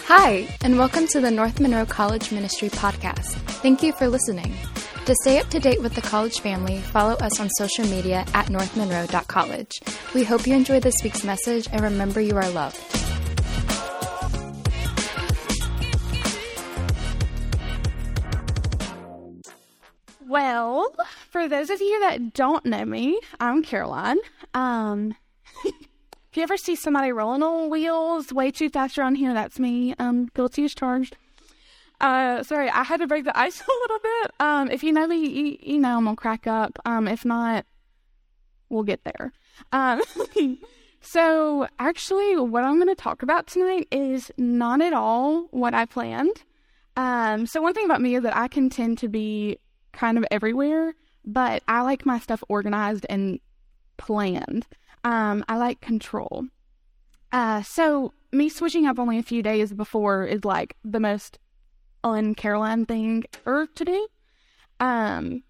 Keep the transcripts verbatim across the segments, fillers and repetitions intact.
Hi, and welcome to the North Monroe College Ministry Podcast. Thank you for listening. To stay up to date with the college family, follow us on social media at north monroe dot college. We hope you enjoy this week's message and remember you are loved. Well, for those of you that don't know me, I'm Caroline. Um, if you ever see somebody rolling on wheels way too fast around here, that's me. Um, guilty as charged. Uh, sorry, I had to break the ice a little bit. Um, if you know me, you, you know I'm gonna crack up. Um, if not, we'll get there. Um, so actually, what I'm gonna talk about tonight is not at all what I planned. Um, so one thing about me is that I can tend to be kind of everywhere, but I like my stuff organized and planned. Um, I like control. Uh, so me switching up only a few days before is like the most un-Caroline thing er to do. Um,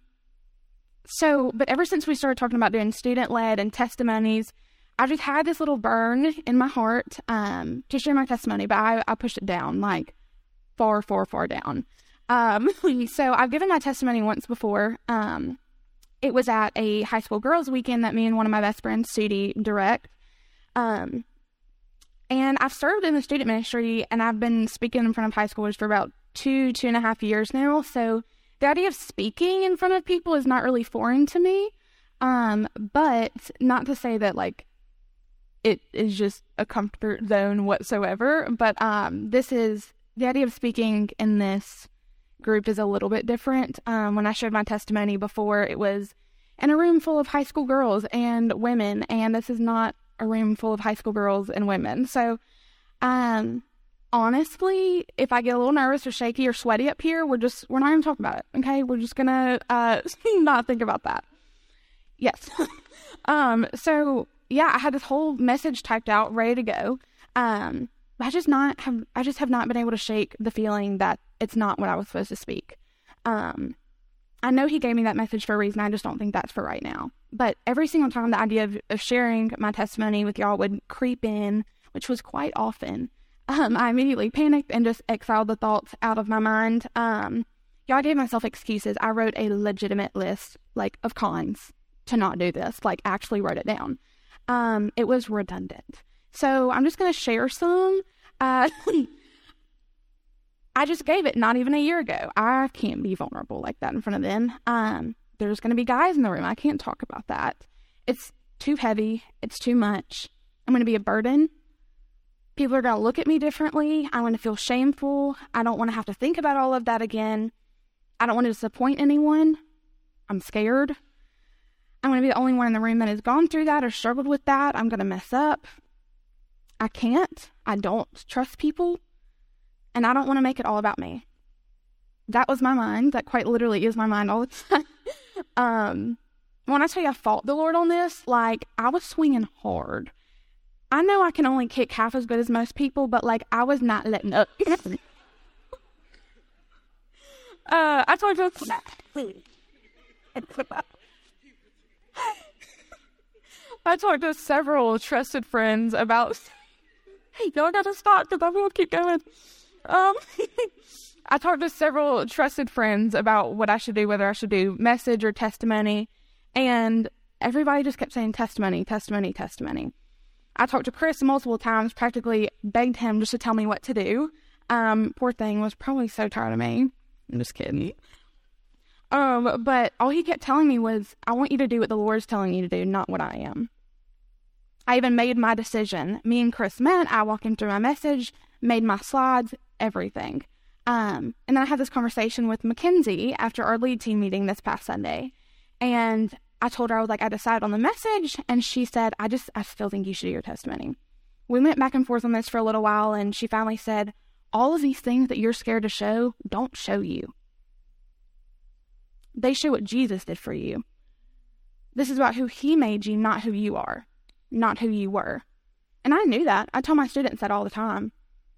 so, but ever since we started talking about doing student-led and testimonies, I just had this little burn in my heart, um, to share my testimony, but I, I pushed it down, like far, far, far down. Um, so I've given my testimony once before. Um, it was at a high school girls weekend that me and one of my best friends, Sudie, direct. Um, and I've served in the student ministry and I've been speaking in front of high schoolers for about two, two and a half years now. So the idea of speaking in front of people is not really foreign to me. Um, but not to say that like it is just a comfort zone whatsoever. But, um, this is the idea of speaking in this group is a little bit different. Um, when I shared my testimony before, it was in a room full of high school girls and women, and this is not a room full of high school girls and women. So, um, honestly, if I get a little nervous or shaky or sweaty up here, we're just, we're not even talking about it. Okay. We're just gonna, uh, not think about that. Yes. um, so yeah, I had this whole message typed out, ready to go. Um, I just not have, I just have not been able to shake the feeling that it's not what I was supposed to speak. Um, I know he gave me that message for a reason. I just don't think that's for right now. But every single time the idea of, of sharing my testimony with y'all would creep in, which was quite often, um, I immediately panicked and just exiled the thoughts out of my mind. Um, y'all gave myself excuses. I wrote a legitimate list, like, of cons to not do this, like, actually wrote it down. Um, it was redundant. So I'm just going to share some. Uh, I just gave it not even a year ago. I can't be vulnerable like that in front of them. Um, there's going to be guys in the room. I can't talk about that. It's too heavy. It's too much. I'm going to be a burden. People are going to look at me differently. I want to feel shameful. I don't want to have to think about all of that again. I don't want to disappoint anyone. I'm scared. I'm going to be the only one in the room that has gone through that or struggled with that. I'm going to mess up. I can't. I don't trust people. And I don't want to make it all about me. That was my mind. That quite literally is my mind all the time. um, when I tell you I fought the Lord on this, like, I was swinging hard. I know I can only kick half as good as most people, but, like, I was not letting up. uh, I talked to... I talked to several trusted friends about... Hey, y'all gotta stop because I'm gonna keep going. Um, I talked to several trusted friends about what I should do, whether I should do message or testimony, and everybody just kept saying testimony, testimony, testimony. I talked to Chris multiple times, practically begged him just to tell me what to do. Um, poor thing was probably so tired of me. I'm just kidding. Um, but all he kept telling me was, I want you to do what the Lord's telling you to do, not what I am. I even made my decision. Me and Chris met. I walked him through my message, made my slides, everything. Um, and then I had this conversation with Mackenzie after our lead team meeting this past Sunday. And I told her, I was like, I decided on the message. And she said, I just, I still think you should do your testimony. We went back and forth on this for a little while. And she finally said, all of these things that you're scared to show don't show you. They show what Jesus did for you. This is about who he made you, not who you are. Not who you were. And I knew that. I tell my students that all the time.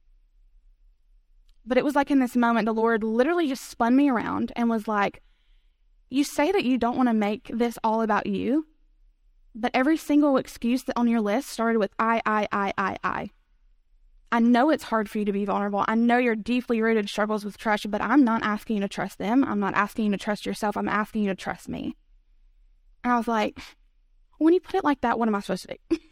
But it was like in this moment, the Lord literally just spun me around and was like, you say that you don't want to make this all about you, but every single excuse that on your list started with I, I, I, I, I. I know it's hard for you to be vulnerable. I know your deeply rooted struggles with trust, but I'm not asking you to trust them. I'm not asking you to trust yourself. I'm asking you to trust me. And I was like, when you put it like that, what am I supposed to do?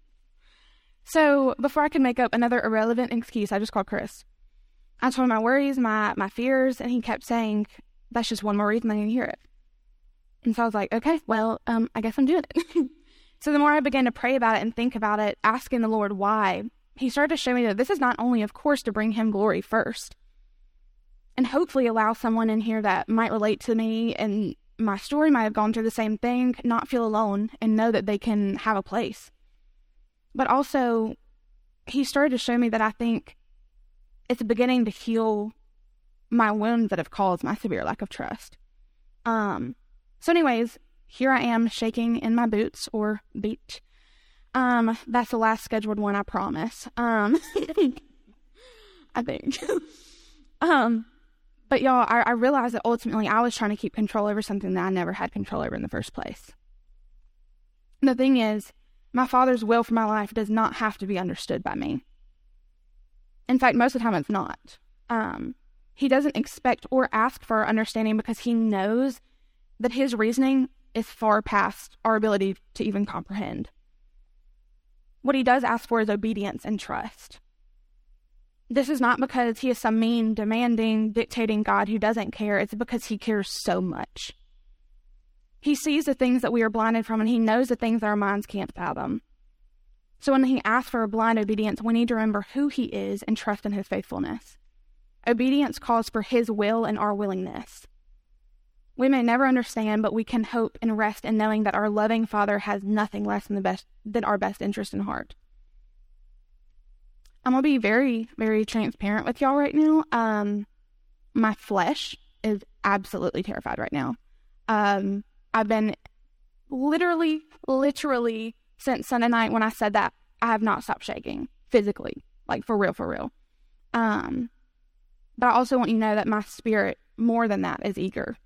So before I could make up another irrelevant excuse, I just called Chris. I told him my worries, my, my fears, and he kept saying, that's just one more reason I need to hear it. And so I was like, okay, well, um, I guess I'm doing it. So the more I began to pray about it and think about it, asking the Lord why, he started to show me that this is not only, of course, to bring him glory first, and hopefully allow someone in here that might relate to me and my story might have gone through the same thing, not feel alone, and know that they can have a place. But also, he started to show me that I think it's beginning to heal my wounds that have caused my severe lack of trust. Um, so anyways, here I am shaking in my boots or beach. Um, that's the last scheduled one, I promise. Um, I think. um, but y'all, I, I realized that ultimately I was trying to keep control over something that I never had control over in the first place. The thing is, my Father's will for my life does not have to be understood by me. In fact, most of the time it's not. Um, he doesn't expect or ask for our understanding because he knows that his reasoning is far past our ability to even comprehend. What he does ask for is obedience and trust. This is not because he is some mean, demanding, dictating God who doesn't care. It's because he cares so much. He sees the things that we are blinded from, and he knows the things that our minds can't fathom. So when he asks for blind obedience, we need to remember who he is and trust in his faithfulness. Obedience calls for his will and our willingness. We may never understand, but we can hope and rest in knowing that our loving Father has nothing less than the best than our best interest in heart. I'm going to be very, very transparent with y'all right now. Um, my flesh is absolutely terrified right now. Um, I've been literally, literally, since Sunday night when I said that, I have not stopped shaking physically, like for real, for real. Um, but I also want you to know that my spirit, more than that, is eager.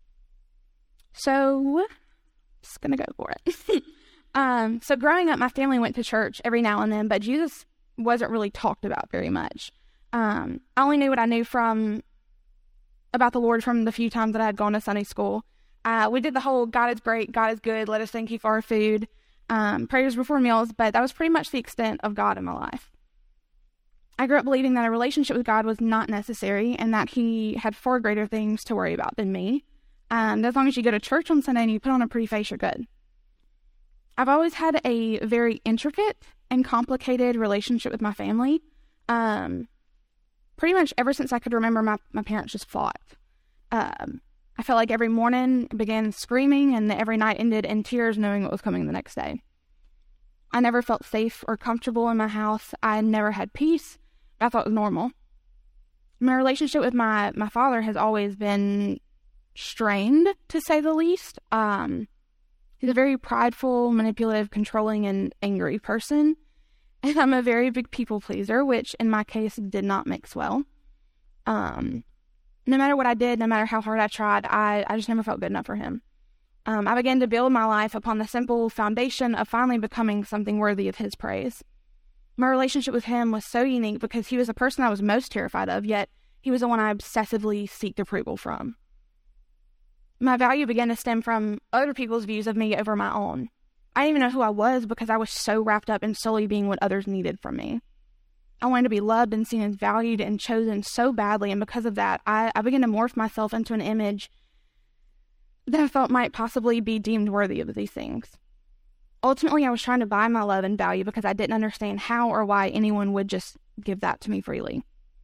So, just gonna go for it. um, so growing up, my family went to church every now and then, but Jesus wasn't really talked about very much. Um, I only knew what I knew from about the Lord from the few times that I had gone to Sunday school. Uh, we did the whole God is great, God is good, let us thank you for our food, um, prayers before meals, but that was pretty much the extent of God in my life. I grew up believing that a relationship with God was not necessary and that he had far greater things to worry about than me. Um, as long as you go to church on Sunday and you put on a pretty face, you're good. I've always had a very intricate and complicated relationship with my family. Um, pretty much ever since I could remember, my, my parents just fought. Um, I felt like every morning began screaming and every night ended in tears knowing what was coming the next day. I never felt safe or comfortable in my house. I never had peace. I thought it was normal. My relationship with my, my father has always been strained, to say the least. Um, he's a very prideful, manipulative, controlling, and angry person. And I'm a very big people pleaser, which in my case did not mix well. Um, no matter what I did, no matter how hard I tried, I, I just never felt good enough for him. Um, I began to build my life upon the simple foundation of finally becoming something worthy of his praise. My relationship with him was so unique because he was the person I was most terrified of, yet he was the one I obsessively seeked approval from. My value began to stem from other people's views of me over my own. I didn't even know who I was because I was so wrapped up in solely being what others needed from me. I wanted to be loved and seen as valued and chosen so badly, and because of that, I, I began to morph myself into an image that I thought might possibly be deemed worthy of these things. Ultimately, I was trying to buy my love and value because I didn't understand how or why anyone would just give that to me freely.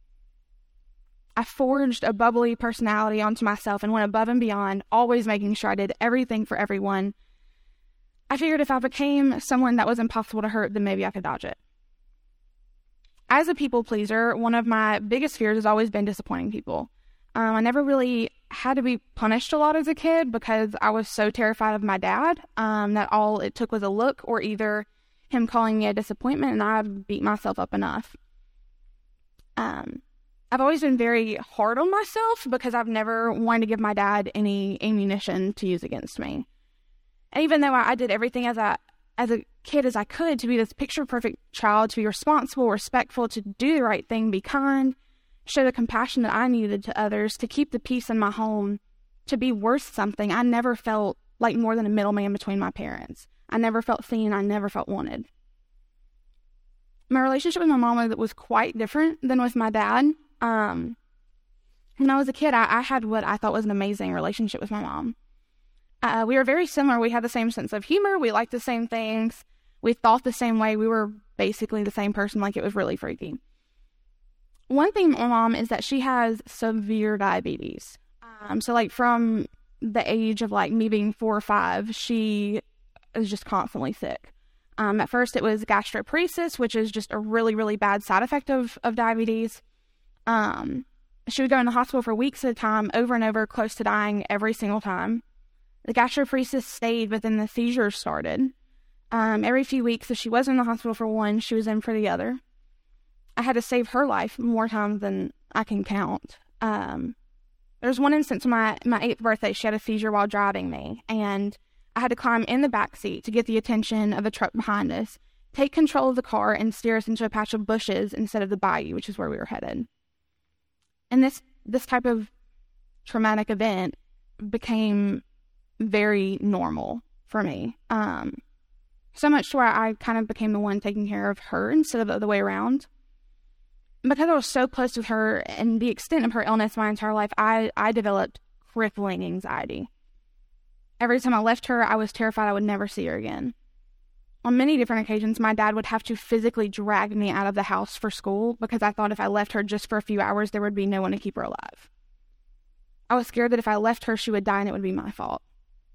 I forged a bubbly personality onto myself and went above and beyond, always making sure I did everything for everyone. I figured if I became someone that was impossible to hurt, then maybe I could dodge it. As a people pleaser, one of my biggest fears has always been disappointing people. Um, I never really had to be punished a lot as a kid because I was so terrified of my dad um, that all it took was a look or either him calling me a disappointment and I beat myself up enough. Um, I've always been very hard on myself because I've never wanted to give my dad any ammunition to use against me. And even though I, I did everything as a as a kid as I could, to be this picture-perfect child, to be responsible, respectful, to do the right thing, be kind, show the compassion that I needed to others, to keep the peace in my home, to be worth something. I never felt like more than a middleman between my parents. I never felt seen. I never felt wanted. My relationship with my mom was quite different than with my dad. Um, when I was a kid, I, I had what I thought was an amazing relationship with my mom. Uh, we were very similar. We had the same sense of humor. We liked the same things. We thought the same way. We were basically the same person. Like, it was really freaky. One thing with my mom is that she has severe diabetes. Um, so, like, from the age of, like, me being four or five, she is just constantly sick. Um, at first, it was gastroparesis, which is just a really, really bad side effect of, of diabetes. Um, she would go in the hospital for weeks at a time, over and over, close to dying every single time. The gastroparesis stayed, but then the seizures started. Um, every few weeks, if she was in the hospital for one, she was in for the other. I had to save her life more times than I can count. Um, there was one instance, my, my eighth birthday, she had a seizure while driving me, and I had to climb in the back seat to get the attention of the truck behind us, take control of the car, and steer us into a patch of bushes instead of the bayou, which is where we were headed. And this, this type of traumatic event became very normal for me. Um, so much to where I kind of became the one taking care of her instead of the other way around. Because I was so close with her and the extent of her illness my entire life, I, I developed crippling anxiety. Every time I left her, I was terrified I would never see her again. On many different occasions, my dad would have to physically drag me out of the house for school because I thought if I left her just for a few hours, there would be no one to keep her alive. I was scared that if I left her, she would die and it would be my fault.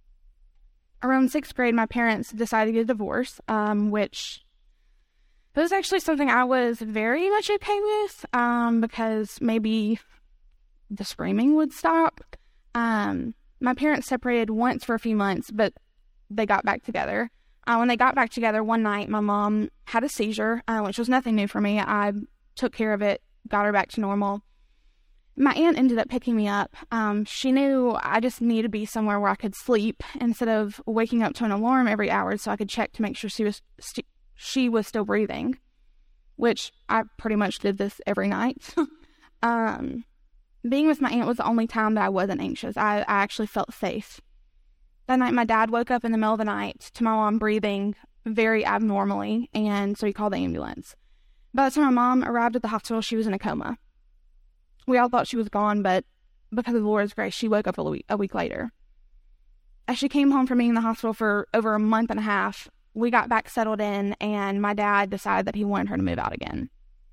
Around sixth grade, my parents decided to get a divorce, um, which was actually something I was very much okay with, um, because maybe the screaming would stop. Um, my parents separated once for a few months, but they got back together. Uh, when they got back together one night, my mom had a seizure, uh, which was nothing new for me. I took care of it, got her back to normal. My aunt ended up picking me up. Um, she knew I just needed to be somewhere where I could sleep instead of waking up to an alarm every hour so I could check to make sure she was st- she was still breathing, which I pretty much did this every night. um, being with my aunt was the only time that I wasn't anxious. I, I actually felt safe. That night, my dad woke up in the middle of the night to my mom breathing very abnormally, and so he called the ambulance. By the time my mom arrived at the hospital, she was in a coma. We all thought she was gone, but because of the Lord's grace, she woke up a week, a week later. As she came home from being in the hospital for over a month and a half, we got back settled in, and my dad decided that he wanted her to move out again.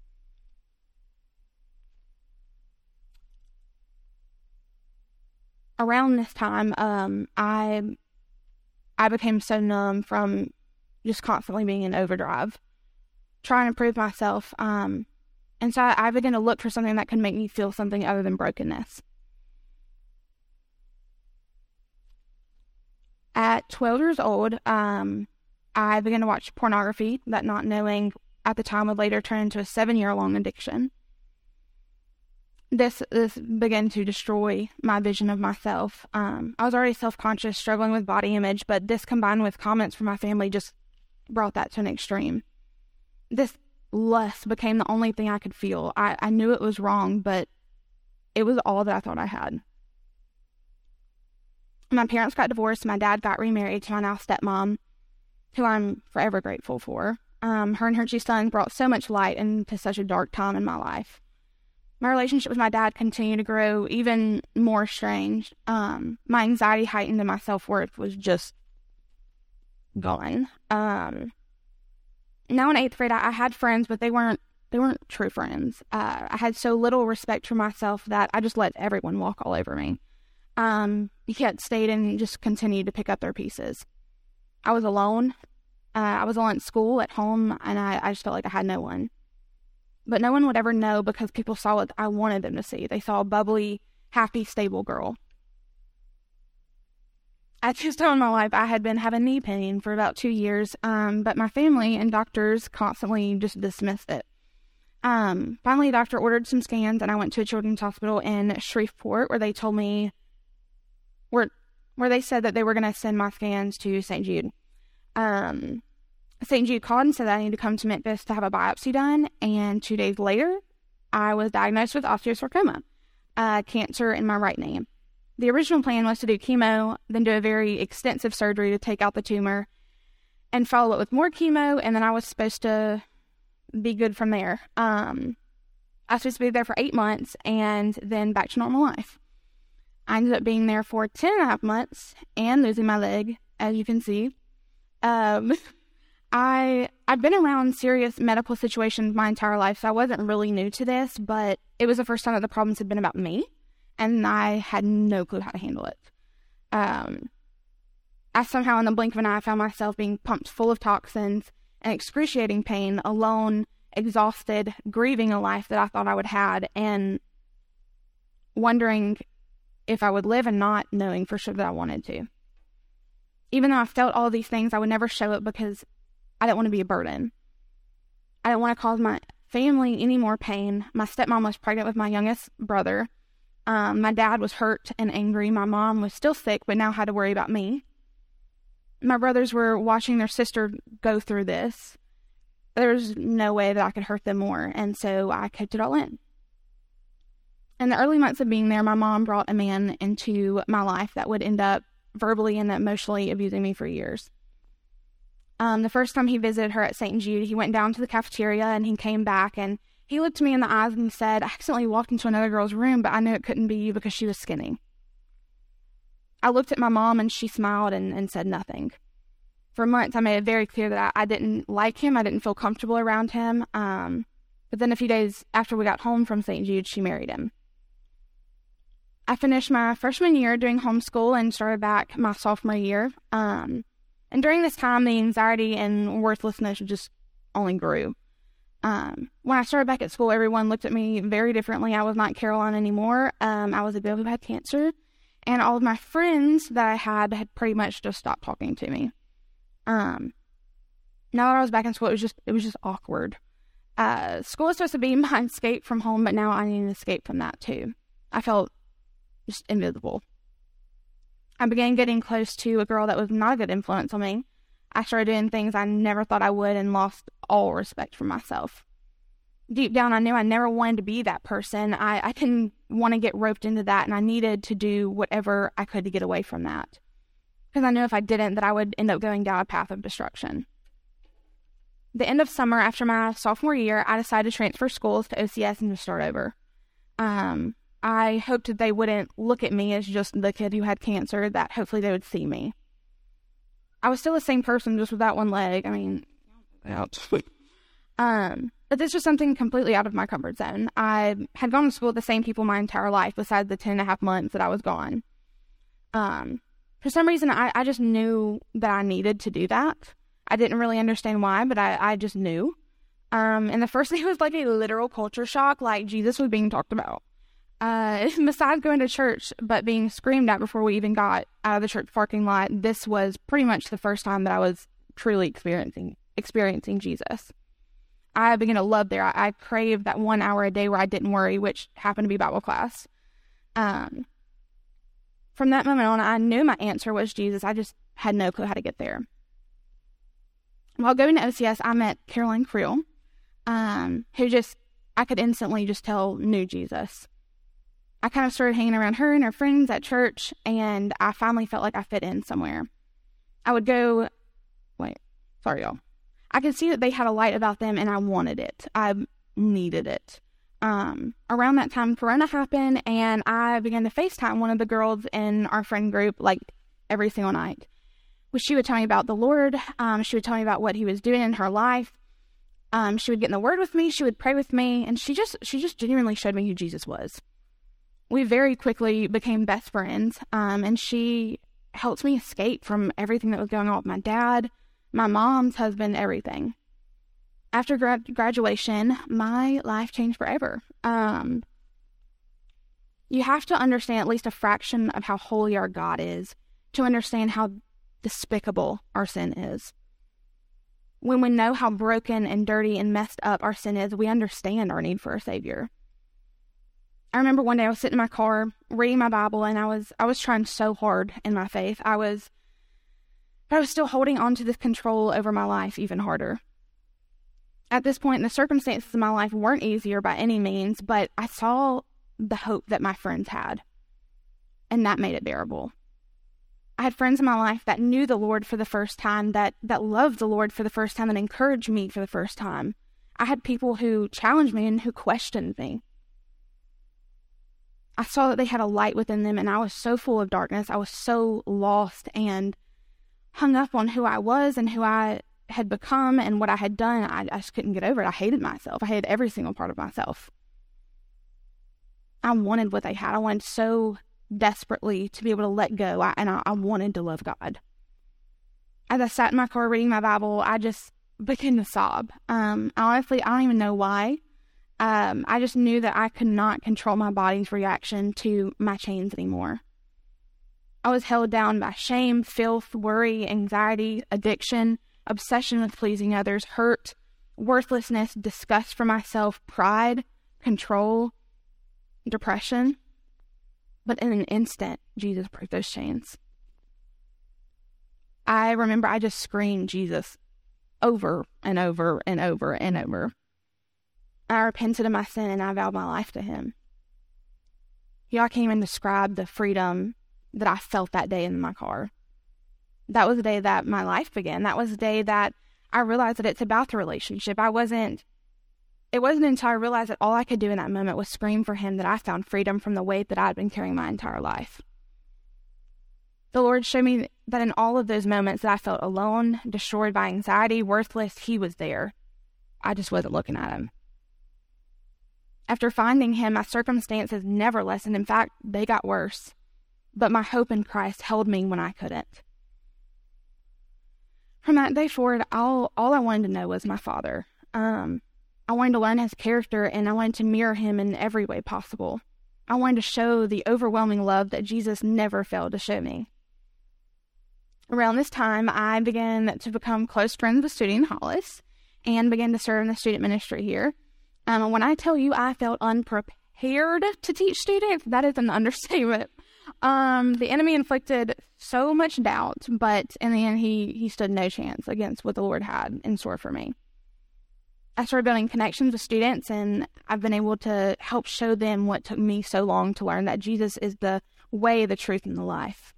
Around this time, um, I I became so numb from just constantly being in overdrive, trying to prove myself. Um, and so I, I began to look for something that could make me feel something other than brokenness. At twelve years old, um, I began to watch pornography that, not knowing at the time, would later turn into a seven-year-long addiction. This this began to destroy my vision of myself. Um, I was already self-conscious, struggling with body image, but this combined with comments from my family just brought that to an extreme. This lust became the only thing I could feel. I, I knew it was wrong, but it was all that I thought I had. My parents got divorced. My dad got remarried to my now stepmom, who I'm forever grateful for. Um, her and her two sons brought so much light into such a dark time in my life. My relationship with my dad continued to grow even more strange. Um, my anxiety heightened and my self-worth was just gone. Um, now in eighth grade, I, I had friends, but they weren't they weren't true friends. Uh, I had so little respect for myself that I just let everyone walk all over me. Um, yet stayed and just continued to pick up their pieces. I was alone. Uh, I was alone at school, at home, and I, I just felt like I had no one. But no one would ever know because people saw what I wanted them to see. They saw a bubbly, happy, stable girl. At this time in my life, I had been having knee pain for about two years, um, but my family and doctors constantly just dismissed it. Um, finally, a doctor ordered some scans, and I went to a children's hospital in Shreveport where they told me, where, where they said that they were going to send my scans to Saint Jude. Um, Saint Jude called and said that I needed to come to Memphis to have a biopsy done, and two days later, I was diagnosed with osteosarcoma, uh, cancer in my right knee. The original plan was to do chemo, then do a very extensive surgery to take out the tumor, and follow it with more chemo, and then I was supposed to be good from there. Um, I was supposed to be there for eight months, and then back to normal life. I ended up being there for ten and a half months, and losing my leg, as you can see. Um... I, I've been around serious medical situations my entire life, so I wasn't really new to this, but it was the first time that the problems had been about me, and I had no clue how to handle it. Um, I somehow, in the blink of an eye, found myself being pumped full of toxins and excruciating pain, alone, exhausted, grieving a life that I thought I would have, and wondering if I would live and not knowing for sure that I wanted to. Even though I felt all these things, I would never show it because I didn't want to be a burden. I didn't want to cause my family any more pain. My stepmom was pregnant with my youngest brother. Um, my dad was hurt and angry. My mom was still sick, but now had to worry about me. My brothers were watching their sister go through this. There was no way that I could hurt them more, and so I kept it all in. In the early months of being there, my mom brought a man into my life that would end up verbally and emotionally abusing me for years. Um, the first time he visited her at Saint Jude, he went down to the cafeteria and he came back and he looked me in the eyes and said, "I accidentally walked into another girl's room, but I knew it couldn't be you because she was skinny." I looked at my mom and she smiled and, and said nothing. For months, I made it very clear that I, I didn't like him. I didn't feel comfortable around him. Um, but then a few days after we got home from Saint Jude, she married him. I finished my freshman year doing homeschool and started back my sophomore year. Um, And during this time, the anxiety and worthlessness just only grew. Um, when I started back at school, everyone looked at me very differently. I was not Caroline anymore. Um, I was a girl who had cancer. And all of my friends that I had had pretty much just stopped talking to me. Um, now that I was back in school, it was just, it was just awkward. Uh, school was supposed to be my escape from home, but now I need an escape from that too. I felt just invisible. I began getting close to a girl that was not a good influence on me. I started doing things I never thought I would and lost all respect for myself. Deep down, I knew I never wanted to be that person. I, I didn't want to get roped into that, and I needed to do whatever I could to get away from that. Because I knew if I didn't, that I would end up going down a path of destruction. The end of summer, after my sophomore year, I decided to transfer schools to O C S and to start over. Um... I hoped that they wouldn't look at me as just the kid who had cancer, that hopefully they would see me. I was still the same person, just with that one leg. I mean, out. um, but this was something completely out of my comfort zone. I had gone to school with the same people my entire life, besides the ten and a half months that I was gone. Um, for some reason, I, I just knew that I needed to do that. I didn't really understand why, but I, I just knew. Um, and the first thing was like a literal culture shock, like Jesus was being talked about. Uh, besides going to church, but being screamed at before we even got out of the church parking lot, this was pretty much the first time that I was truly experiencing experiencing Jesus. I began to love there. I, I craved that one hour a day where I didn't worry, which happened to be Bible class. Um, from that moment on, I knew my answer was Jesus. I just had no clue how to get there. While going to O C S, I met Caroline Creel, um, who just, I could instantly just tell knew Jesus. I kind of started hanging around her and her friends at church, and I finally felt like I fit in somewhere. I would go, wait, sorry y'all. I could see that they had a light about them, and I wanted it. I needed it. Um, around that time, Corona happened, and I began to FaceTime one of the girls in our friend group, like, every single night. Well, she would tell me about the Lord. Um, she would tell me about what he was doing in her life. Um, she would get in the Word with me. She would pray with me, and she just, she just genuinely showed me who Jesus was. We very quickly became best friends, um, and she helped me escape from everything that was going on with my dad, my mom's husband, everything. After grad- graduation, my life changed forever. Um, you have to understand at least a fraction of how holy our God is to understand how despicable our sin is. When we know how broken and dirty and messed up our sin is, we understand our need for a Savior. I remember one day I was sitting in my car reading my Bible, and I was I was trying so hard in my faith. I was But I was still holding on to this control over my life even harder. At this point, the circumstances of my life weren't easier by any means, but I saw the hope that my friends had, and that made it bearable. I had friends in my life that knew the Lord for the first time, that, that loved the Lord for the first time, and encouraged me for the first time. I had people who challenged me and who questioned me. I saw that they had a light within them, and I was so full of darkness. I was so lost and hung up on who I was and who I had become and what I had done. I, I just couldn't get over it. I hated myself. I hated every single part of myself. I wanted what they had. I wanted so desperately to be able to let go, I, and I, I wanted to love God. As I sat in my car reading my Bible, I just began to sob. Um, honestly, I don't even know why. Um, I just knew that I could not control my body's reaction to my chains anymore. I was held down by shame, filth, worry, anxiety, addiction, obsession with pleasing others, hurt, worthlessness, disgust for myself, pride, control, depression. But in an instant, Jesus broke those chains. I remember I just screamed Jesus over and over and over and over. I repented of my sin and I vowed my life to him. Y'all can't even describe the freedom that I felt that day in my car. That was the day that my life began. That was the day that I realized that it's about the relationship. I wasn't, it wasn't until I realized that all I could do in that moment was scream for him that I found freedom from the weight that I'd been carrying my entire life. The Lord showed me that in all of those moments that I felt alone, destroyed by anxiety, worthless, he was there. I just wasn't looking at him. After finding him, my circumstances never lessened. In fact, they got worse. But my hope in Christ held me when I couldn't. From that day forward, all, all I wanted to know was my Father. Um, I wanted to learn his character, and I wanted to mirror him in every way possible. I wanted to show the overwhelming love that Jesus never failed to show me. Around this time, I began to become close friends with Studi and Hollis and began to serve in the student ministry here. Um, when I tell you I felt unprepared to teach students, that is an understatement. Um, the enemy inflicted so much doubt, but in the end, he, he stood no chance against what the Lord had in store for me. I started building connections with students, and I've been able to help show them what took me so long to learn, that Jesus is the way, the truth, and the life.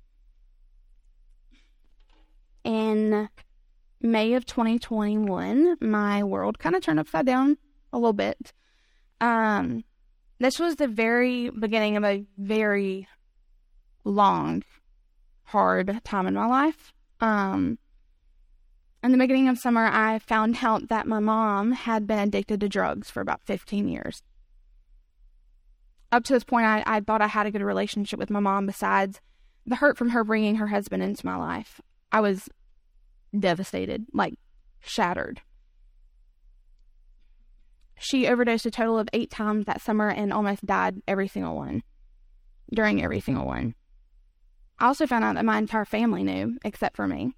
In May of twenty twenty-one, my world kind of turned upside down a little bit. Um, this was the very beginning of a very long, hard time in my life. Um, in the beginning of summer, I found out that my mom had been addicted to drugs for about fifteen years. Up to this point, I, I thought I had a good relationship with my mom besides the hurt from her bringing her husband into my life. I was devastated, like shattered. She overdosed a total of eight times that summer and almost died every single one, during every single one. I also found out that my entire family knew, except for me.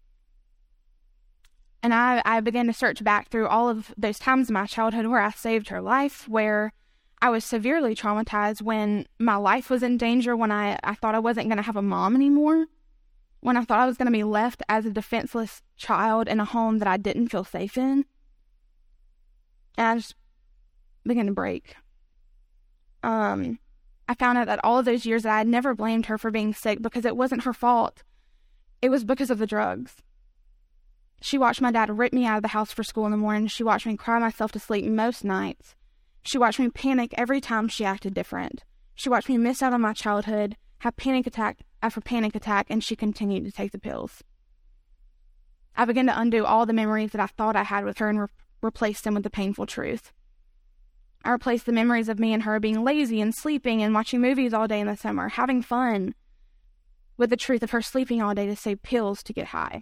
And I, I began to search back through all of those times in my childhood where I saved her life, where I was severely traumatized, when my life was in danger, when I, I thought I wasn't going to have a mom anymore, when I thought I was going to be left as a defenseless child in a home that I didn't feel safe in. And I just began to break. Um, I found out that all of those years that I had never blamed her for being sick, because it wasn't her fault. It was because of the drugs. She watched my dad rip me out of the house for school in the morning. She watched me cry myself to sleep most nights. She watched me panic every time she acted different. She watched me miss out on my childhood, have panic attack after panic attack, and she continued to take the pills. I began to undo all the memories that I thought I had with her and re- replace them with the painful truth. I replaced the memories of me and her being lazy and sleeping and watching movies all day in the summer, having fun, with the truth of her sleeping all day to save pills to get high.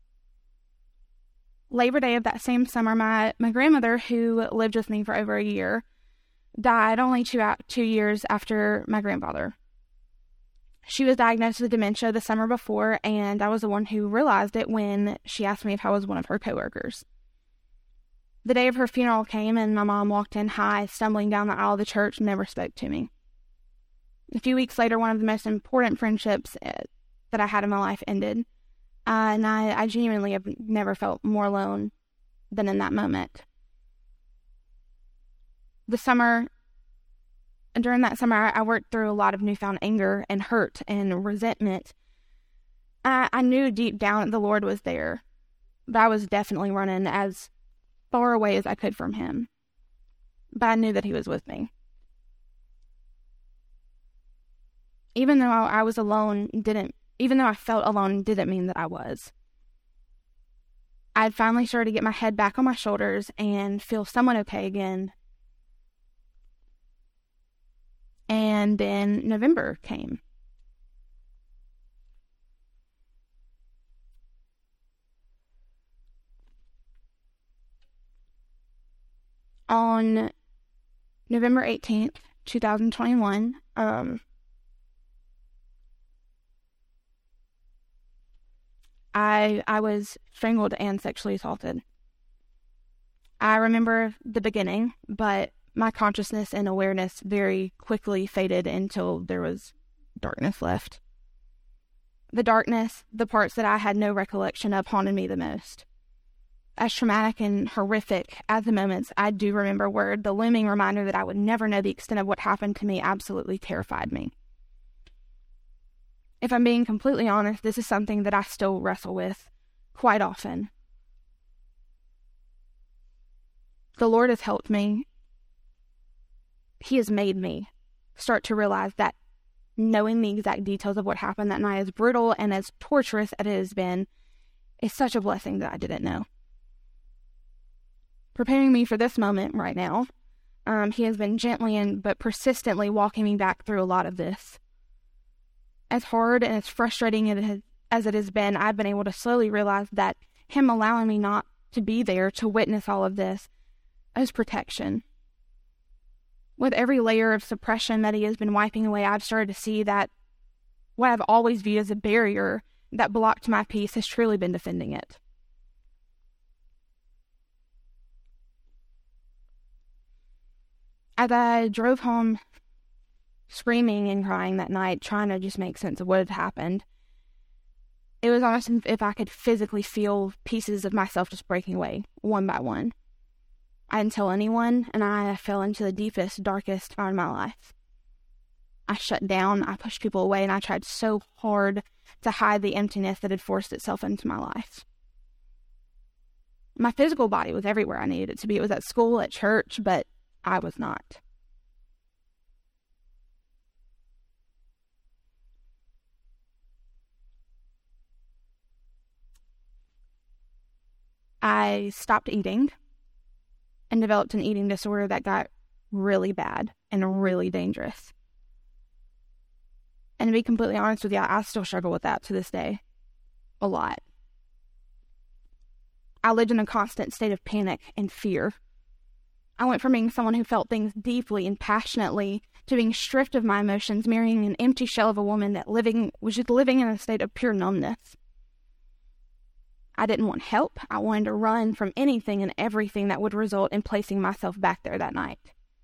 Labor Day of that same summer, my, my grandmother, who lived with me for over a year, died only two, two years after my grandfather. She was diagnosed with dementia the summer before, and I was the one who realized it when she asked me if I was one of her coworkers. The day of her funeral came, and my mom walked in high, stumbling down the aisle of the church, and never spoke to me. A few weeks later, one of the most important friendships that I had in my life ended. Uh, and I, I genuinely have never felt more alone than in that moment. The summer, during that summer, I worked through a lot of newfound anger and hurt and resentment. I, I knew deep down that the Lord was there, but I was definitely running as far away as I could from Him. But I knew that He was with me. Even though I was alone, didn't, even though I felt alone, didn't mean that I was. I had finally started to get my head back on my shoulders and feel somewhat okay again. And then November came. On November eighteenth, twenty twenty-one, um, I I was strangled and sexually assaulted. I remember the beginning, but my consciousness and awareness very quickly faded until there was darkness left. The darkness, the parts that I had no recollection of, haunted me the most. As traumatic and horrific as the moments I do remember were, the looming reminder that I would never know the extent of what happened to me absolutely terrified me. If I'm being completely honest, this is something that I still wrestle with quite often. The Lord has helped me. He has made me start to realize that knowing the exact details of what happened that night, as brutal and as torturous as it has been, is such a blessing that I didn't know. Preparing me for this moment right now, um, He has been gently and but persistently walking me back through a lot of this. As hard and as frustrating it has, as it has been, I've been able to slowly realize that Him allowing me not to be there to witness all of this is protection. With every layer of suppression that He has been wiping away, I've started to see that what I've always viewed as a barrier that blocked my peace has truly been defending it. As I drove home screaming and crying that night, trying to just make sense of what had happened, it was almost as if I could physically feel pieces of myself just breaking away, one by one. I didn't tell anyone, and I fell into the deepest, darkest part of my life. I shut down, I pushed people away, and I tried so hard to hide the emptiness that had forced itself into my life. My physical body was everywhere I needed it to be. It was at school, at church, but I was not. I stopped eating and developed an eating disorder that got really bad and really dangerous. And to be completely honest with you, I still struggle with that to this day. A lot. I lived in a constant state of panic and fear. I went from being someone who felt things deeply and passionately to being stripped of my emotions, marrying an empty shell of a woman that living was just living in a state of pure numbness. I didn't want help. I wanted to run from anything and everything that would result in placing myself back there that night.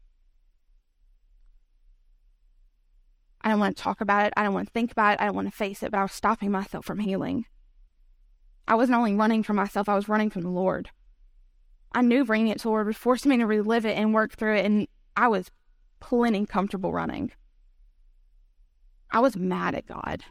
I didn't want to talk about it. I didn't want to think about it. I didn't want to face it, but I was stopping myself from healing. I wasn't only running from myself, I was running from the Lord. I knew bringing it to the Lord would force me to relive it and work through it, and I was plenty comfortable running. I was mad at God.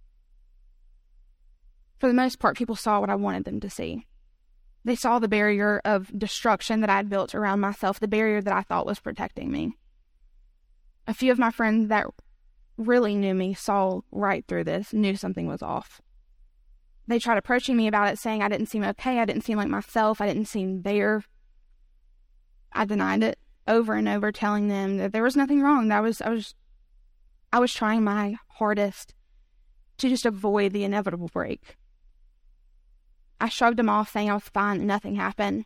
For the most part, people saw what I wanted them to see. They saw the barrier of destruction that I had built around myself, the barrier that I thought was protecting me. A few of my friends that really knew me saw right through this, knew something was off. They tried approaching me about it, saying I didn't seem okay, I didn't seem like myself, I didn't seem there. I denied it over and over, telling them that there was nothing wrong. That I was, I was, I was trying my hardest to just avoid the inevitable break. I shrugged them off, saying I was fine and nothing happened,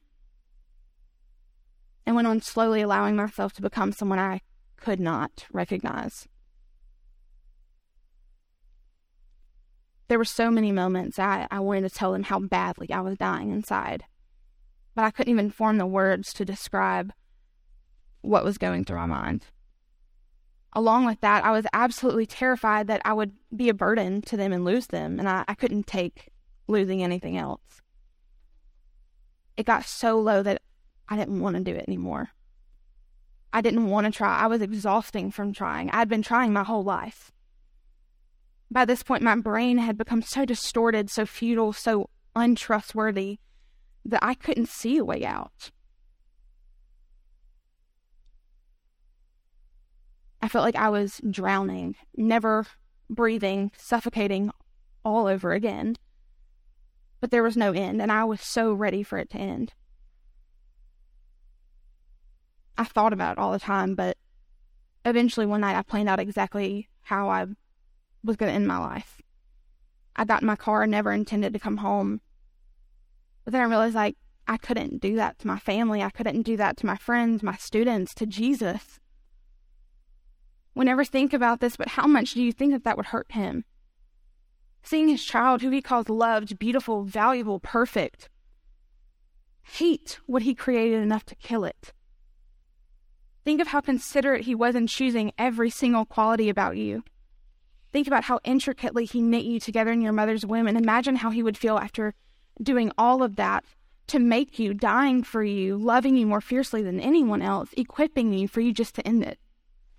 and went on slowly allowing myself to become someone I could not recognize. There were so many moments I, I wanted to tell them how badly I was dying inside, but I couldn't even form the words to describe what was going through my mind. Along with that, I was absolutely terrified that I would be a burden to them and lose them, and I, I couldn't take losing anything else. It got so low that I didn't want to do it anymore. I didn't want to try. I was exhausting from trying. I'd been trying my whole life. By this point, my brain had become so distorted, so futile, so untrustworthy that I couldn't see a way out. I felt like I was drowning, never breathing, suffocating all over again. But there was no end, and I was so ready for it to end. I thought about it all the time, but eventually one night I planned out exactly how I was going to end my life. I got in my car and never intended to come home. But then I realized, like, I couldn't do that to my family. I couldn't do that to my friends, my students, to Jesus. We never think about this, but how much do you think that that would hurt him? Seeing his child, who he calls loved, beautiful, valuable, perfect, hate what he created enough to kill it. Think of how considerate he was in choosing every single quality about you. Think about how intricately he knit you together in your mother's womb, and imagine how he would feel after doing all of that to make you, dying for you, loving you more fiercely than anyone else, equipping you for you just to end it.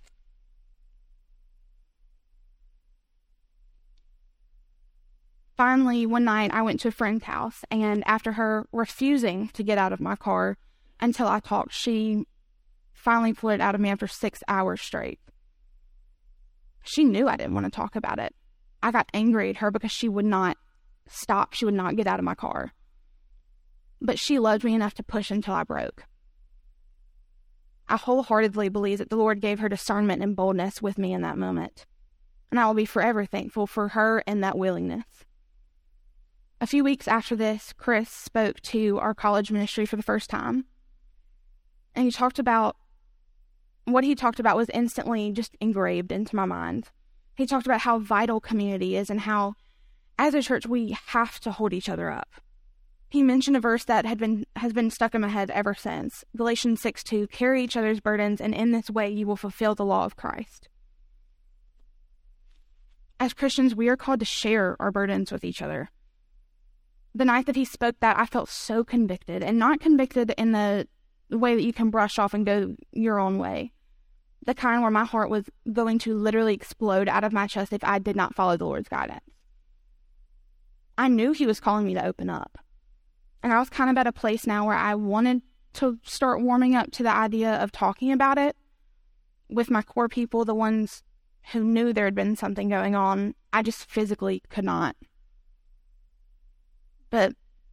Finally, one night I went to a friend's house, and after her refusing to get out of my car until I talked, she finally pulled it out of me after six hours straight. She knew I didn't want to talk about it. I got angry at her because she would not stop. She would not get out of my car. But she loved me enough to push until I broke. I wholeheartedly believe that the Lord gave her discernment and boldness with me in that moment. And I will be forever thankful for her and that willingness. A few weeks after this, Chris spoke to our college ministry for the first time. And he talked about, what he talked about was instantly just engraved into my mind. He talked about how vital community is and how, as a church, we have to hold each other up. He mentioned a verse that had been has been stuck in my head ever since. Galatians six two, carry each other's burdens, and in this way you will fulfill the law of Christ. As Christians, we are called to share our burdens with each other. The night that he spoke that, I felt so convicted, and not convicted in the way that you can brush off and go your own way. The kind where my heart was going to literally explode out of my chest if I did not follow the Lord's guidance. I knew he was calling me to open up. And I was kind of at a place now where I wanted to start warming up to the idea of talking about it with my core people, the ones who knew there had been something going on. I just physically could not. But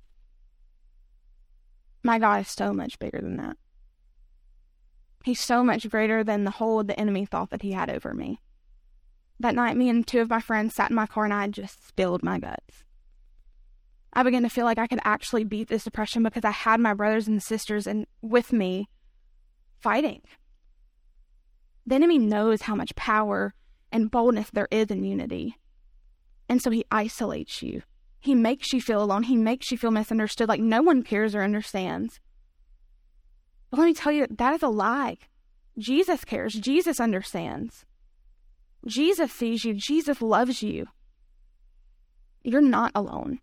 my God is so much bigger than that. He's so much greater than the hold the enemy thought that he had over me. That night, me and two of my friends sat in my car and I just spilled my guts. I began to feel like I could actually beat this depression because I had my brothers and sisters and with me fighting. The enemy knows how much power and boldness there is in unity. And so he isolates you. He makes you feel alone. He makes you feel misunderstood, like no one cares or understands. But let me tell you, that is a lie. Jesus cares. Jesus understands. Jesus sees you. Jesus loves you. You're not alone.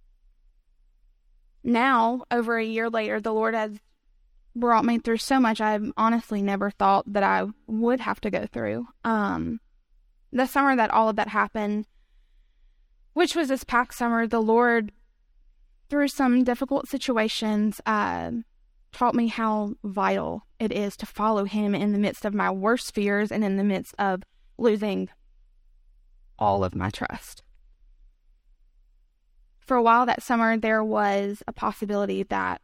Now, over a year later, the Lord has brought me through so much I honestly never thought that I would have to go through. Um, the summer that all of that happened, which was this past summer, the Lord, through some difficult situations, uh, taught me how vital it is to follow him in the midst of my worst fears and in the midst of losing all of my trust. For a while that summer, there was a possibility that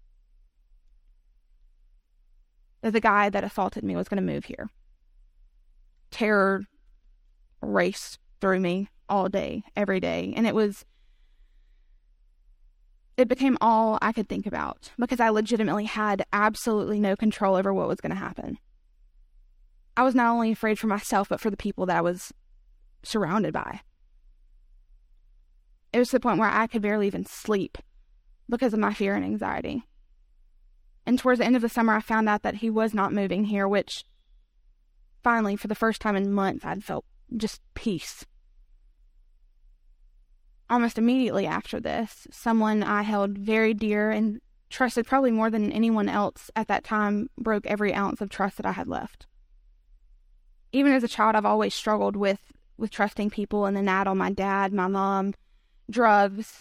the guy that assaulted me was going to move here. Terror raced through me all day, every day. And it was, it became all I could think about because I legitimately had absolutely no control over what was going to happen. I was not only afraid for myself, but for the people that I was surrounded by. It was to the point where I could barely even sleep because of my fear and anxiety. And towards the end of the summer, I found out that he was not moving here, which finally, for the first time in months, I'd felt just peace. almost immediately after this, someone I held very dear and trusted probably more than anyone else at that time broke every ounce of trust that I had left. Even as a child, I've always struggled with, with trusting people, and the night on my dad, my mom, drugs,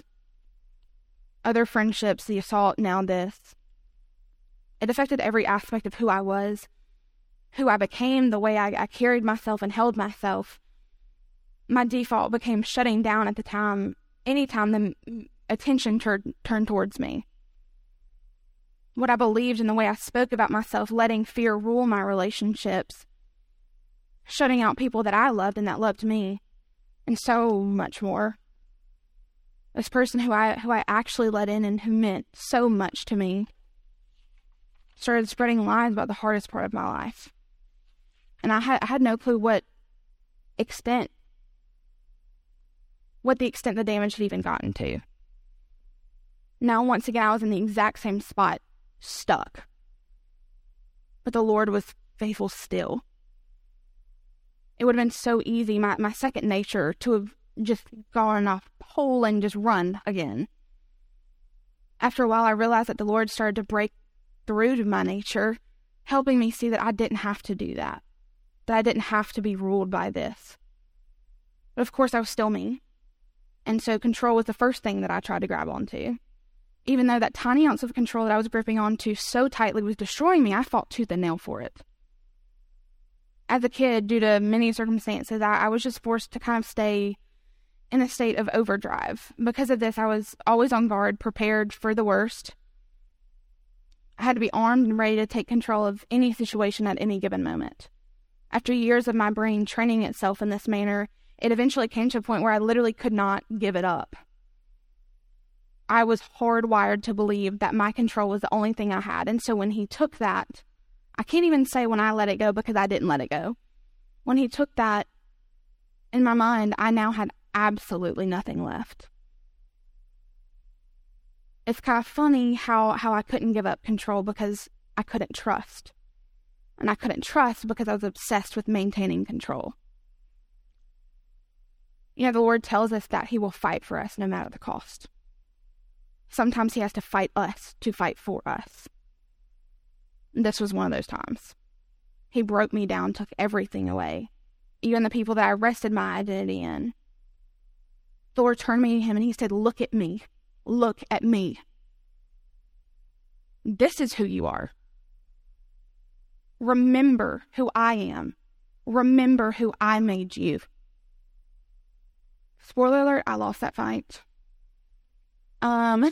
other friendships, the assault, now this. It affected every aspect of who I was, who I became, the way I, I carried myself and held myself. My default became shutting down at the time, anytime the attention tur- turned towards me. What I believed and the way I spoke about myself, letting fear rule my relationships, shutting out people that I loved and that loved me, and so much more. This person who I who I actually let in and who meant so much to me started spreading lies about the hardest part of my life. And I had, I had no clue what extent, what the extent the damage had even gotten to. Now, once again, I was in the exact same spot, stuck. But the Lord was faithful still. It would have been so easy, my, my second nature, to have just gone off hole and just run again. After a while, I realized that the Lord started to break through to my nature, helping me see that I didn't have to do that, that I didn't have to be ruled by this. But of course, I was still me, and so control was the first thing that I tried to grab onto. Even though that tiny ounce of control that I was gripping onto so tightly was destroying me, I fought tooth and nail for it. As a kid, due to many circumstances, I, I was just forced to kind of stay in a state of overdrive. Because of this, I was always on guard, prepared for the worst. I had to be armed and ready to take control of any situation at any given moment. After years of my brain training itself in this manner, it eventually came to a point where I literally could not give it up. I was hardwired to believe that my control was the only thing I had, and so when he took that, I can't even say when I let it go because I didn't let it go. When he took that, in my mind, I now had absolutely nothing left. It's kind of funny how, how I couldn't give up control because I couldn't trust. And I couldn't trust because I was obsessed with maintaining control. You know, the Lord tells us that He will fight for us no matter the cost. Sometimes He has to fight us to fight for us. This was one of those times. He broke me down, took everything away, even the people that I rested my identity in. The Lord turned me to Him and He said, "Look at me. Look at me. This is who you are. Remember who I am. Remember who I made you." Spoiler alert, I lost that fight. Um,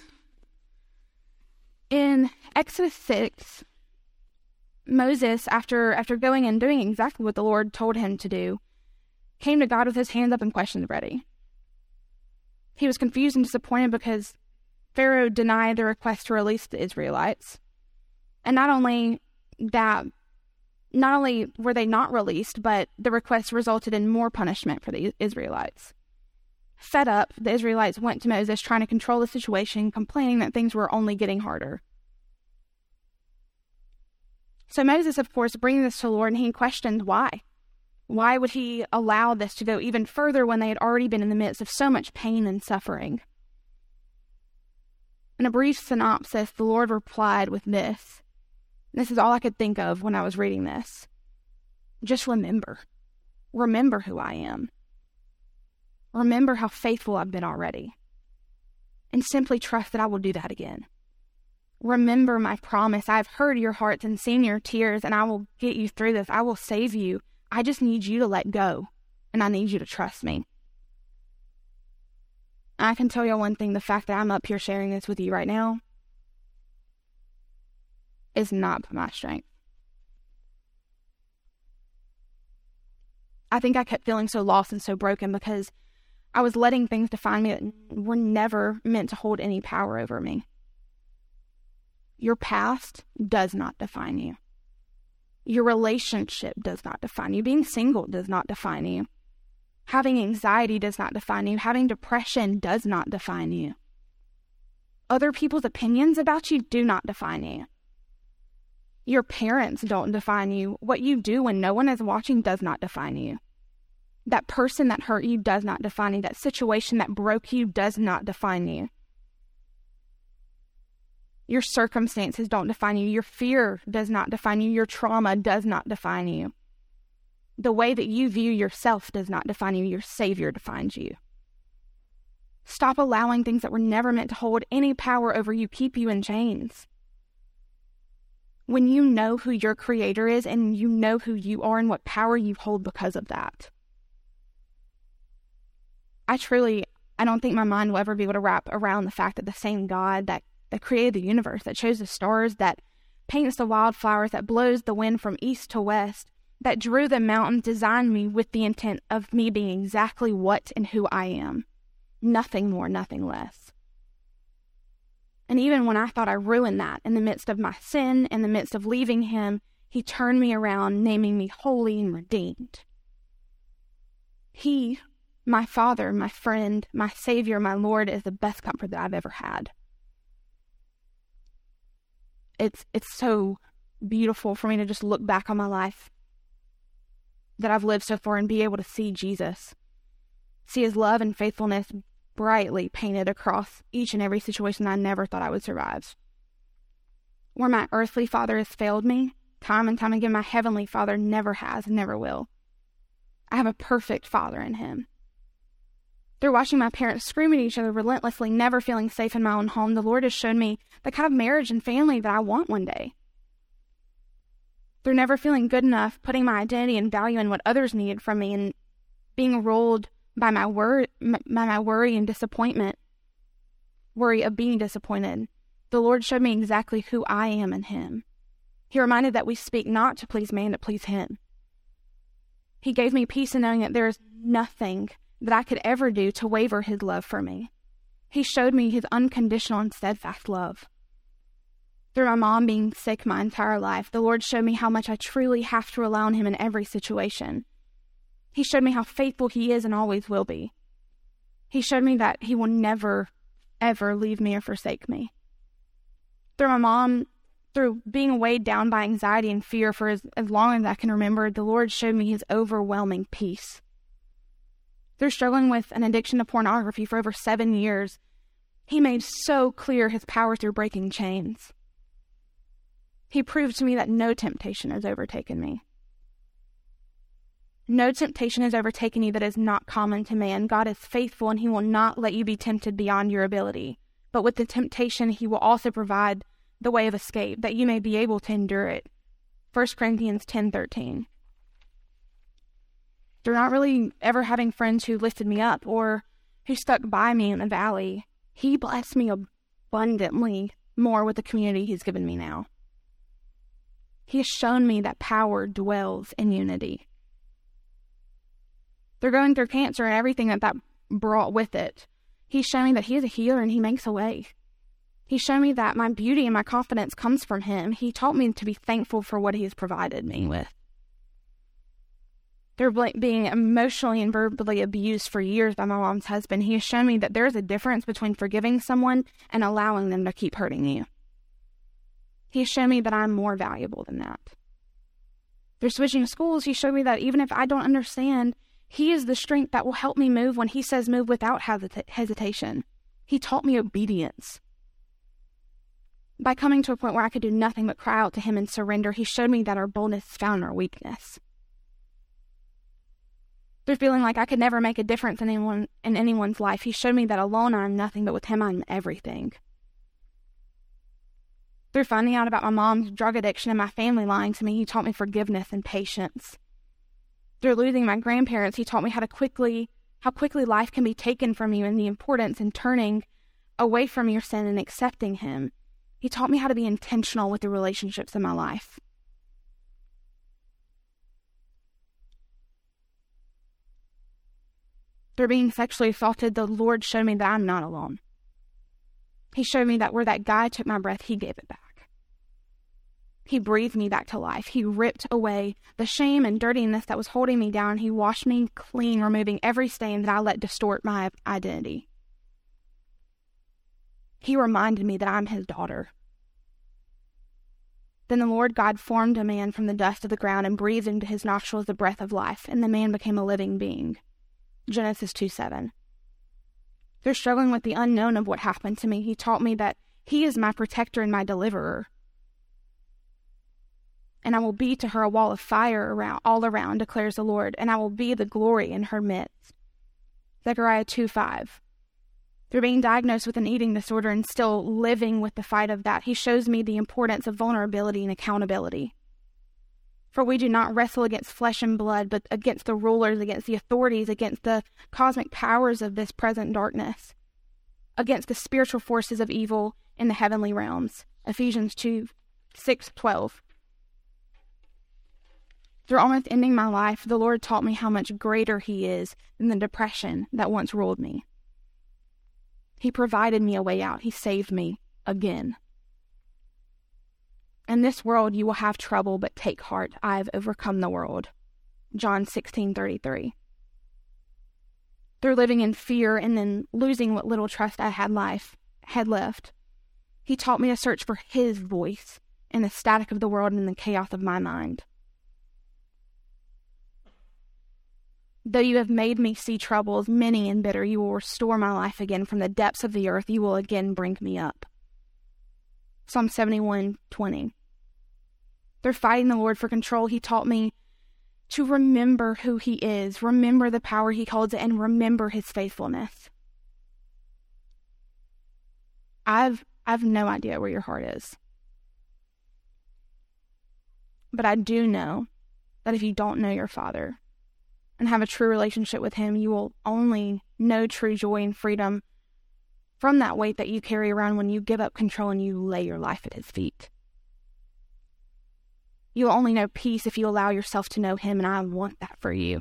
in Exodus six, Moses, after after going and doing exactly what the Lord told him to do, came to God with his hands up and questions ready. He was confused and disappointed because Pharaoh denied the request to release the Israelites. And not only that, not only were they not released, but the request resulted in more punishment for the Israelites. Fed up, the Israelites went to Moses trying to control the situation, complaining that things were only getting harder. So Moses, of course, brings this to the Lord, and he questioned why. Why would he allow this to go even further when they had already been in the midst of so much pain and suffering? In a brief synopsis, the Lord replied with this. This is all I could think of when I was reading this. Just remember. Remember who I am. Remember how faithful I've been already. And simply trust that I will do that again. Remember my promise. I've heard your hearts and seen your tears, and I will get you through this. I will save you. I just need you to let go, and I need you to trust me. I can tell you one thing, the fact that I'm up here sharing this with you right now is not by my strength. I think I kept feeling so lost and so broken because I was letting things define me that were never meant to hold any power over me. Your past does not define you. Your relationship does not define you. Being single does not define you. Having anxiety does not define you. Having depression does not define you. Other people's opinions about you do not define you. Your parents don't define you. What you do when no one is watching does not define you. That person that hurt you does not define you. That situation that broke you does not define you. Your circumstances don't define you. Your fear does not define you. Your trauma does not define you. The way that you view yourself does not define you. Your Savior defines you. Stop allowing things that were never meant to hold any power over you keep you in chains. When you know who your Creator is and you know who you are and what power you hold because of that. I truly, I don't think my mind will ever be able to wrap around the fact that the same God that, that created the universe, that chose the stars, that paints the wildflowers, that blows the wind from east to west, that drew the mountains, designed me with the intent of me being exactly what and who I am. Nothing more, nothing less. And even when I thought I ruined that, in the midst of my sin, in the midst of leaving Him, He turned me around, naming me holy and redeemed. He, my Father, my friend, my Savior, my Lord, is the best comfort that I've ever had. It's it's so beautiful for me to just look back on my life that I've lived so far and be able to see Jesus, see His love and faithfulness brightly painted across each and every situation I never thought I would survive. Where my earthly father has failed me, time and time again, my heavenly Father never has and never will. I have a perfect Father in Him. Through watching my parents scream at each other relentlessly, never feeling safe in my own home, the Lord has shown me the kind of marriage and family that I want one day. Through never feeling good enough, putting my identity and value in what others needed from me, and being ruled by my, wor- my, my worry and disappointment, worry of being disappointed, the Lord showed me exactly who I am in Him. He reminded that we speak not to please man, but please Him. He gave me peace in knowing that there is nothing that I could ever do to waver His love for me. He showed me His unconditional and steadfast love. Through my mom being sick my entire life, the Lord showed me how much I truly have to rely on Him in every situation. He showed me how faithful He is and always will be. He showed me that He will never, ever leave me or forsake me. Through my mom, through being weighed down by anxiety and fear for as, as long as I can remember, the Lord showed me His overwhelming peace. Through struggling with an addiction to pornography for over seven years, He made so clear His power through breaking chains. He proved to me that no temptation has overtaken me. No temptation has overtaken you that is not common to man. God is faithful and He will not let you be tempted beyond your ability. But with the temptation, He will also provide the way of escape, that you may be able to endure it. First Corinthians ten thirteen. Through not really ever having friends who lifted me up or who stuck by me in the valley, He blessed me abundantly more with the community He's given me now. He has shown me that power dwells in unity. They're going through cancer and everything that that brought with it. He's shown me that He is a healer and He makes a way. He's shown me that my beauty and my confidence comes from Him. He taught me to be thankful for what He has provided me with. Through being emotionally and verbally abused for years by my mom's husband, He has shown me that there is a difference between forgiving someone and allowing them to keep hurting you. He has shown me that I'm more valuable than that. Through switching schools, He showed me that even if I don't understand, He is the strength that will help me move when He says move without hesita- hesitation. He taught me obedience. By coming to a point where I could do nothing but cry out to Him and surrender, He showed me that our boldness found our weakness. Through feeling like I could never make a difference in anyone in anyone's life, He showed me that alone I'm nothing, but with Him I'm everything. Through finding out about my mom's drug addiction and my family lying to me, He taught me forgiveness and patience. Through losing my grandparents, He taught me how to quickly, how quickly life can be taken from you and the importance in turning away from your sin and accepting Him. He taught me how to be intentional with the relationships in my life. Through being sexually assaulted, the Lord showed me that I'm not alone. He showed me that where that guy took my breath, He gave it back. He breathed me back to life. He ripped away the shame and dirtiness that was holding me down. He washed me clean, removing every stain that I let distort my identity. He reminded me that I'm His daughter. Then the Lord God formed a man from the dust of the ground and breathed into his nostrils the breath of life, and the man became a living being. Genesis two seven. They're struggling with the unknown of what happened to me. He taught me that he is my protector and my deliverer. And I will be to her a wall of fire around, all around, declares the Lord, and I will be the glory in her midst. Zechariah two five. Through being diagnosed with an eating disorder and still living with the fight of that, he shows me the importance of vulnerability and accountability. For we do not wrestle against flesh and blood, but against the rulers, against the authorities, against the cosmic powers of this present darkness, against the spiritual forces of evil in the heavenly realms. Ephesians two six twelve. Through almost ending my life, the Lord taught me how much greater he is than the depression that once ruled me. He provided me a way out. He saved me again. In this world you will have trouble, but take heart. I have overcome the world. John sixteen thirty-three. Through living in fear and then losing what little trust I had life had left, he taught me to search for his voice in the static of the world and the chaos of my mind. Though you have made me see troubles, many and bitter, you will restore my life again. From the depths of the earth, you will again bring me up. Psalm seventy-one twenty. Through fighting the Lord for control, he taught me to remember who he is, remember the power he holds, and remember his faithfulness. I've I've no idea where your heart is. But I do know that if you don't know your Father and have a true relationship with him, you will only know true joy and freedom from that weight that you carry around when you give up control and you lay your life at his feet. You will only know peace if you allow yourself to know him, and I want that for you.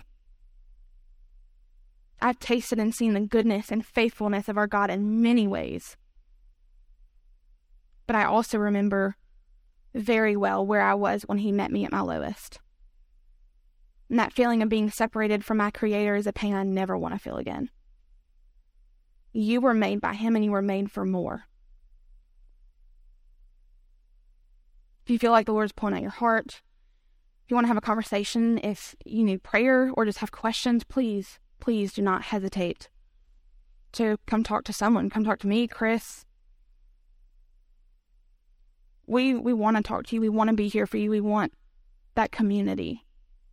I've tasted and seen the goodness and faithfulness of our God in many ways. But I also remember very well where I was when he met me at my lowest. And that feeling of being separated from my Creator is a pain I never want to feel again. You were made by him, and you were made for more. If you feel like the Lord's pulling at your heart, if you want to have a conversation, if you need prayer or just have questions, please, please do not hesitate to come talk to someone. Come talk to me, Chris. We we want to talk to you. We want to be here for you. We want that community.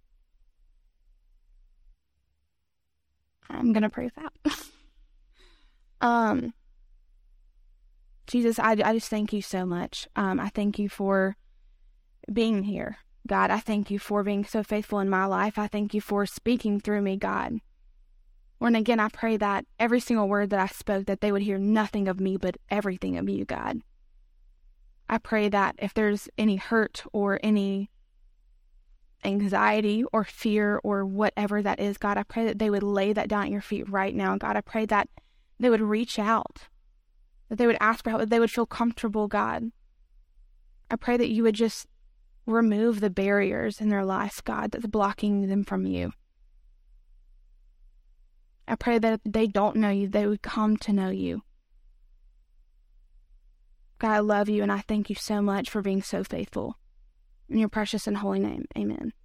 I'm going to pray that. um, Jesus, I, I just thank you so much. Um, I thank you for being here. God, I thank you for being so faithful in my life. I thank you for speaking through me, God. And again, I pray that every single word that I spoke, that they would hear nothing of me, but everything of you, God. I pray that if there's any hurt or any anxiety or fear or whatever that is, God, I pray that they would lay that down at your feet right now. God, I pray that they would reach out, that they would ask for help, that they would feel comfortable, God. I pray that you would just remove the barriers in their lives, God, that's blocking them from you. I pray that if they don't know you, they would come to know you. God, I love you, and I thank you so much for being so faithful. In your precious and holy name, amen.